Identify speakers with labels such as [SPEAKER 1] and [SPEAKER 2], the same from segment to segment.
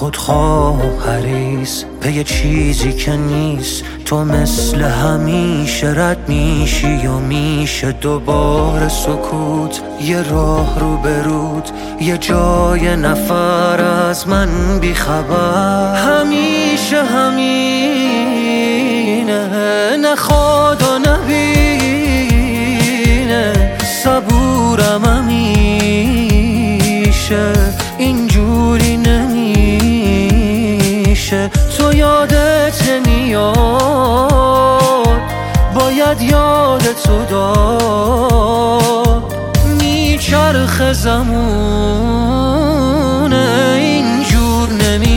[SPEAKER 1] خودخواه حریص به یه چیزی که نیست. تو مثل همیشه رد میشی و میشه دوباره سکوت. یه راه رو برود، یه جای نفر از من بیخبر. همیشه همینه، نخواد و نبینه. صبورم همیشه، اینجوری نمیشه. تو یادت نمیاد، باید یادتو داد. میچرخه زمونه، اینجور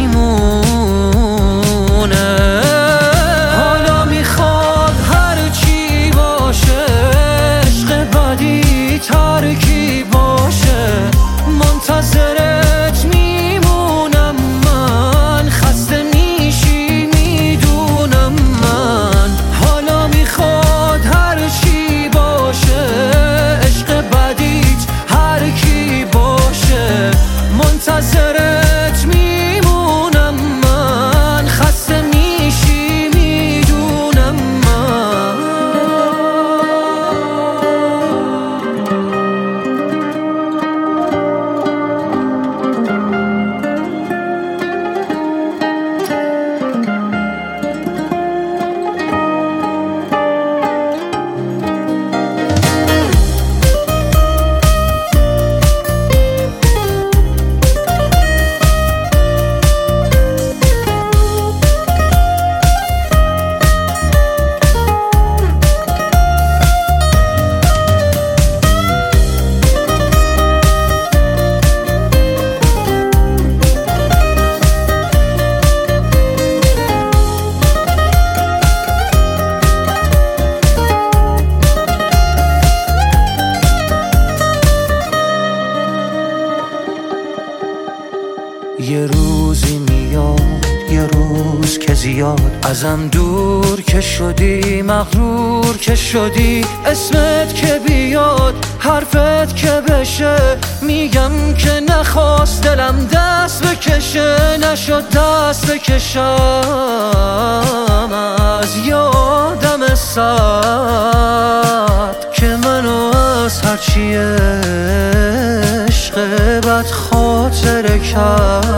[SPEAKER 1] نمیمونه. حالا میخواد هرچی باشه، عشق بدی ترکی باشه. منتظرت میمونم من، خسته میشی میدونم من. حالا میخواد هرچی باشه، عشق بدیت هر کی باشه. منتظرت میمونم من، خسته میشی میدونم من. یه روزی میاد، یه روز که زیاد ازم دور که شدی، مغرور که شدی. اسمت که بیاد، حرفت که بشه، میگم که نخواست دلم دست بکشه. نشد دست بکشم از یه آدم سرد که منو از هرچی عشق بد خاطره کرد.